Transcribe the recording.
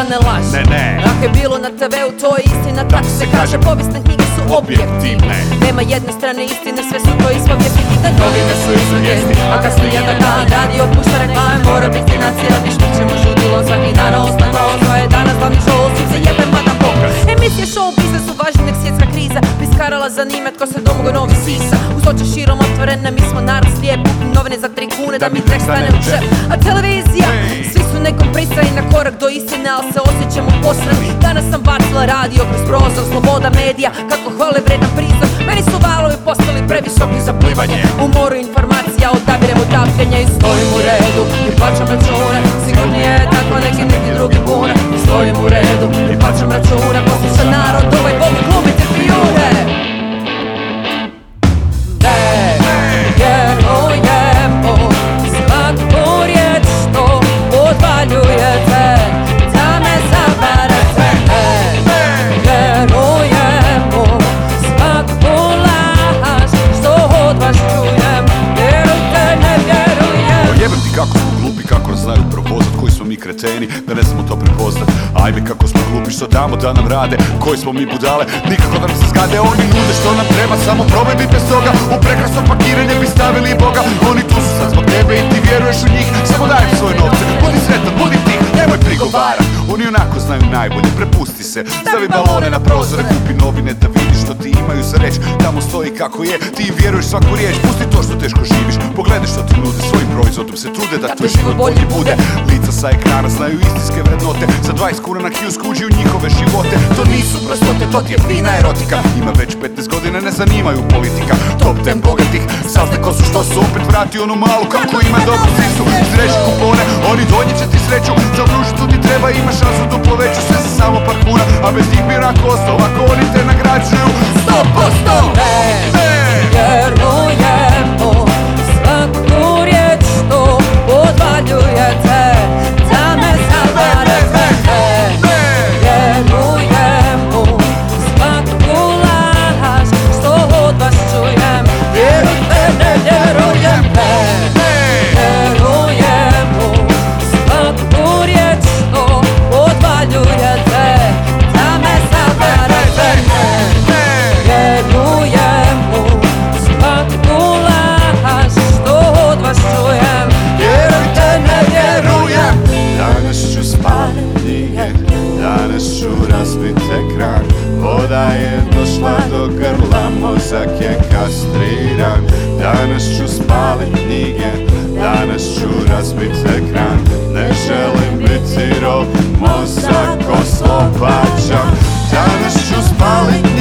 ne laže. Ne. Ako je bilo na TV-u, to je istina, tako se kaže. Povijesne knjige su objektivne. Nema jedne strane istine, sve su to ispovijesti. I da novine su izvijesti, a kasno jedan dan radio pušta reklame, mora biti nacionalni. Što ćemo žudilo svaki dan, ostalo je danas glavni show, svi se jebe pa da pokaz. Emisije show biznesu važni nek svjetska kriza, piskarala zanima tko se domogo novi sisa. Uz oči širom otvorene, mi smo narod slijep, novine za 3 kune da mi tek stane u džep. A televizija, svi su nekom pristani na korak do istine, ali se osjećamo posrani. Danas sam bacila radio kroz prozor, sloboda medija, kako hvale vredan prizor. Meni su valovi postali previsoki za plivanje. U moru informacija odabiremo tapljanje i stojim u redu i plaćam račune. Sigurni je tako neki drugi bune. Stojim u redu i plaćam račune. Posluša narod, ovaj voli glumiti pijune. Vjerujemo svaku riječ što odvaljujete, da me zavarate. Vjerujemo svaku laž što od vas čujem. Vjerujte, ne vjerujem. Jebem ti kako smo glupi, kako nas znaju propozat, koji smo mi kreteni, da ne znamo to prepoznat. Ajme kako smo glupi, što damo da nam rade, koji smo mi budale, nikako da nam se zgade. Oni nude što nam treba, samo probaj bi bez toga. U prekrasno pakiranje bi stavili Boga. Oni tu su sad zbog tebe i ti vjeruješ u njih, samo daj im svoje novce. Budi sretan, budi tih, nemoj prigovarat. Oni onako znaju najbolje, prepusti se, stavi balone na prozore, kupi novine da vidiš što ti imaju za reći. Tamo stoji kako je, ti im vjeruješ svaku riječ. Pusti to što teško živiš, pogledaj što ti nude, svojim proizvodom se trude da tvoj život bolji bude. Lica sa ekrana znaju istinske vrednote, za 20 kuna na kiosk uđi u njihove živote. To nisu prostote, to ti je fina erotika. Ima već 15 godina, ne zanimaju politika. Top 10 bogatih, saznaj ko su, što su, opet vrati onu malu kako ima dobru sisu. Izreži kupone, oni donijet će ti sreću, zaokružit tu ti treba, imaš šansu duplo veću. Sve za samo par kuna, a bez njih bi rak ostao, ako oni te nagrađuju 100%. Vjerujemo svaku riječ što odvaljujete, da me zavarate. Vjerujemo svaku laž što od vas čujem. Vjerujte, ne vjerujem. Vjerujemo svaku riječ što odvaljujete, da me zavarate. Vjerujemo svaku laž što od vas čujem. Vjerujte, ne vjerujem. Danas ću spaliti knjige, danas ću razbit ekran. Voda je došla do grla, mozak je kastriran. Danas ću spalit knjige, danas ću razbit ekran. Ne želim biti rob, mozak oslobađam. Danas ću spalit